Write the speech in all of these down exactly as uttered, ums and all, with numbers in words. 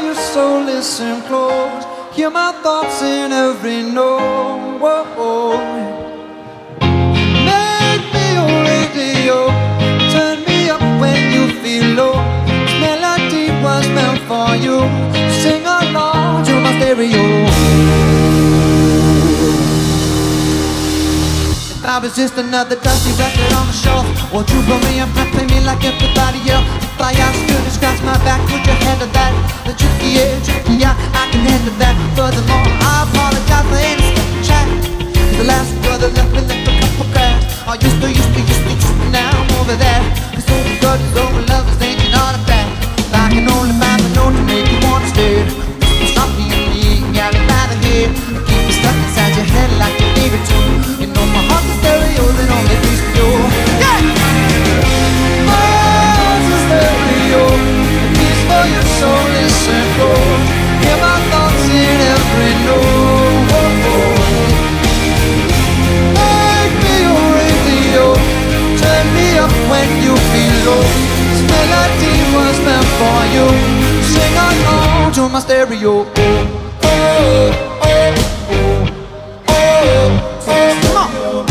your soul, listen close. Hear my thoughts in every note. Whoa. Make me your radio. Turn me up when you feel low. This melody was meant for you. Sing along to my stereo. If I was just another dusty record on the shelf, would you put me up and play me like everybody else? If I asked you to scratch my back, would you handle that? The tricky, yeah, tricky, yeah, I can handle that. Furthermore, I apologize for any skip chat. The last brother left me left a couple cracks. I used to, used to, used to, used to, now I'm over that. Cause all the good is over, love is ain't not a fact. If I can only find the note to make you wanna stay. Stop me in the eating, got it out of here. Keep me stuck inside your head like you need it to. You know my heart's a stereo that only beats for you. Yeah! My heart's a stereo, a piece for your soul, listen close. Hear my thoughts in every note. Make me your radio, turn me up when you feel low. This melody was meant for you. Sing along to my stereo. Oh, oh, oh, oh, oh, oh.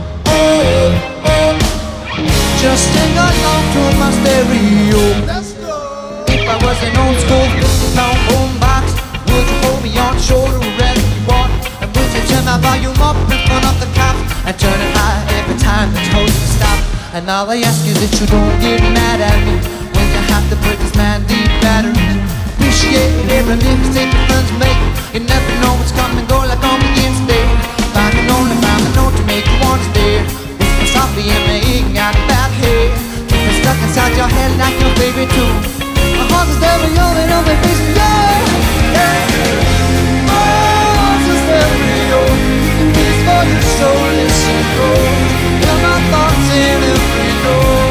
Just sing along to my stereo. Let's go. If I was an old school fifty pound boombox, would you hold me on the shoulder wherever you want? And would you turn my volume up in front of the cops and turn it high every time the toast stop? And all I ask is that you don't get mad at me when you have to put this man deep batteries. Appreciate every mistake your friends make. You never know what's coming, go like on the instant. If I can only find the note to make you wanna stay. Whisper softly in my ear, got a bad head. Keep it stuck inside your head like your favorite tune. My heart's a stereo that only beats for you. Yeah. My heart's a stereo, a piece for your soul, listen close. Hear my thoughts in every note.